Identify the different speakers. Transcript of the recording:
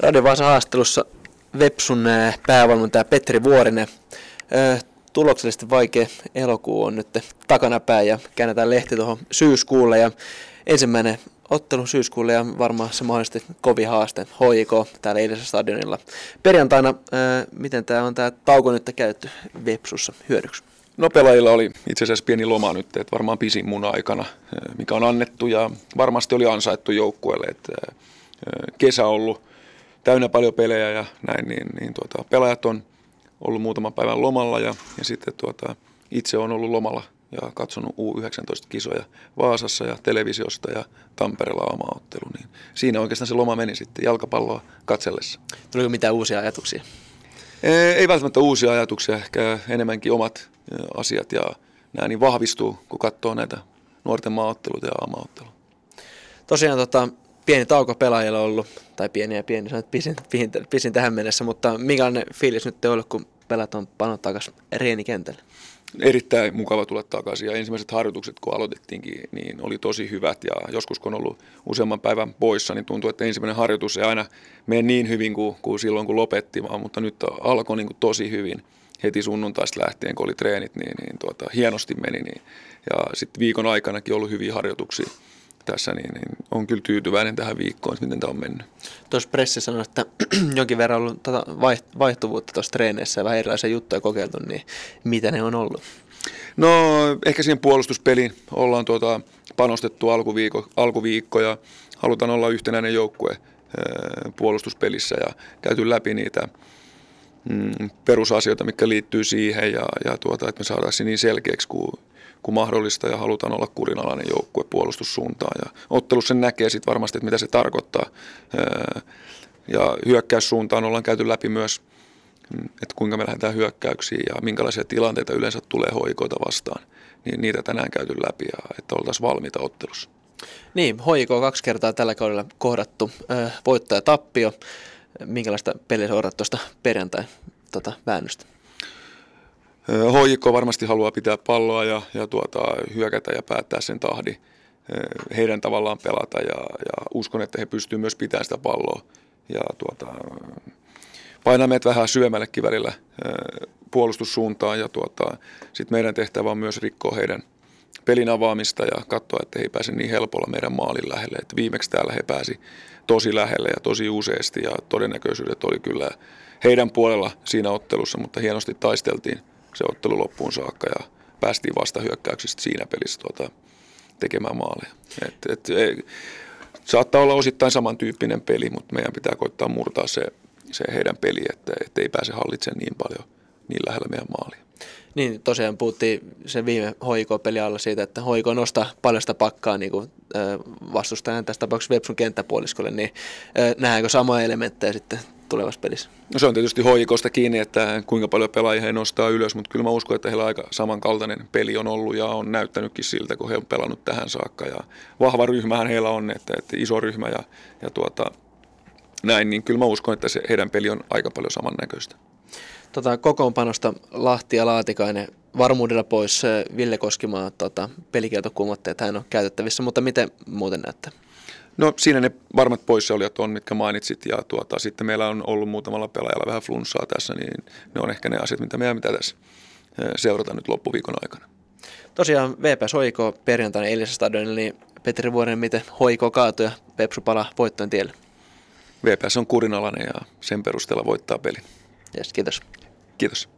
Speaker 1: Radio Vaasan haastattelussa Vepsun päävalmentaja Petri Vuorinen. Tuloksellisesti vaikea elokuu on nyt takanapäin ja käännetään lehti tuohon syyskuulle. Ja ensimmäinen ottelu syyskuulle ja varmaan se mahdollisesti kovin haaste HJK täällä eilisellä stadionilla. Perjantaina, miten tämä tauko nyt käytetty Vepsussa hyödyksi?
Speaker 2: No pelaajilla oli itse asiassa pieni loma nyt, että varmaan pisin mun aikana, mikä on annettu ja varmasti oli ansaittu joukkueelle, että kesä on ollut täynnä paljon pelejä ja näin, niin pelaajat on ollut muutaman päivän lomalla ja sitten itse on ollut lomalla ja katsonut U19-kisoja Vaasassa ja televisiosta ja Tampereella oma ottelu, niin siinä oikeastaan se loma meni sitten jalkapalloa katsellessa.
Speaker 1: Tuliko mitään uusia ajatuksia?
Speaker 2: Ei välttämättä uusia ajatuksia, ehkä enemmänkin omat asiat ja nämä niin vahvistuu, kun katsoo näitä nuorten maaotteluita ja amaottelua.
Speaker 1: Tosiaan pieni tauko pelaajilla on ollut, tai pieni, sanoit pisin tähän mennessä, mutta minkälainen fiilis nyt on ollut, kun pelaat on pannut takaisin reenikentälle?
Speaker 2: Erittäin mukava tulla takaisin ja ensimmäiset harjoitukset, kun aloitettiinkin, niin oli tosi hyvät ja joskus kun on ollut useamman päivän poissa, niin tuntuu, että ensimmäinen harjoitus ei aina mene niin hyvin kuin silloin, kun lopetti, mutta nyt alkoi niin kuin tosi hyvin. Heti sunnuntaista lähtien, kun oli treenit, niin hienosti meni. Ja sitten viikon aikanakin ollut hyviä harjoituksia tässä, niin on kyllä tyytyväinen tähän viikkoon, että miten tämä on mennyt.
Speaker 1: Tuossa pressi sanoi, että jonkin verran on ollut vaihtuvuutta tuossa treeneissä ja vähän erilaisia juttuja kokeiltu, niin mitä ne on ollut?
Speaker 2: No ehkä siihen puolustuspeliin ollaan panostettu alkuviikko ja halutaan olla yhtenäinen joukkue puolustuspelissä ja käyty läpi niitä perusasioita, mitkä liittyy siihen ja että me saadaan se niin selkeäksi kuin mahdollista ja halutaan olla kurinalainen joukkue puolustussuuntaan. Ja ottelussa sen näkee sitten varmasti, että mitä se tarkoittaa. Ja hyökkäyssuuntaan ollaan käyty läpi myös, että kuinka me lähdetään hyökkäyksiin ja minkälaisia tilanteita yleensä tulee HJK:ta vastaan. Niin niitä tänään käyty läpi ja että oltaisiin valmiita ottelussa.
Speaker 1: Niin, HJK 2 kertaa tällä kaudella kohdattu voitto ja tappio. Minkälaista peliä odotat tuosta perjantai väännöstä?
Speaker 2: HJK varmasti haluaa pitää palloa ja hyökätä ja päättää sen tahdin. Heidän tavallaan pelata ja uskon, että he pystyvät myös pitämään sitä palloa. Ja painaa meidät vähän syömällekin välillä puolustussuuntaan ja sitten meidän tehtävä on myös rikkoa heidän pelin avaamista ja katsoa, että he ei pääse niin helpolla meidän maalin lähelle. Että viimeksi täällä he pääsi tosi lähelle ja tosi useasti ja todennäköisyydet oli kyllä heidän puolella siinä ottelussa, mutta hienosti taisteltiin se ottelu loppuun saakka ja päästiin vasta hyökkäyksistä siinä pelissä tekemään maaleja. Saattaa olla osittain samantyyppinen peli, mutta meidän pitää koittaa murtaa se heidän peli, että ei pääse hallitsemaan niin paljon niin lähellä meidän maalia.
Speaker 1: Niin, tosiaan puhuttiin sen viime HJK-pelin alla siitä, että HJK nostaa paljon sitä pakkaa niin kuin vastustajan tässä tapauksessa Vepsun kenttäpuoliskolle, niin nähdäänkö samoja elementtejä sitten tulevassa pelissä? No
Speaker 2: se on tietysti HJK:sta kiinni, että kuinka paljon pelaajia he nostaa ylös, mutta kyllä mä uskon, että heillä aika samankaltainen peli on ollut ja on näyttänytkin siltä, kun he on pelannut tähän saakka. Ja vahva ryhmähän heillä on, että iso ryhmä ja näin, niin kyllä mä uskon, että se heidän peli on aika paljon samannäköistä.
Speaker 1: Kokoonpanosta Lahti ja Laatikainen varmuudella pois, Ville Koskimaa pelikielto kumottiin, että hän on käytettävissä, mutta miten muuten näyttää?
Speaker 2: No siinä ne varmat poissaolijat on, mitkä mainitsit ja sitten meillä on ollut muutamalla pelaajalla vähän flunssaa tässä, niin ne on ehkä ne asiat, mitä meidän pitää tässä seurata nyt loppuviikon aikana.
Speaker 1: Tosiaan VPS HJK perjantaina eilisessä stadionilla, niin Petri Vuorinen, miten HJK kaatui ja Vepsu palaa voittojen tielle?
Speaker 2: VPS on kurinalainen ja sen perusteella voittaa peli.
Speaker 1: Yes, kiitos.
Speaker 2: Kiitos.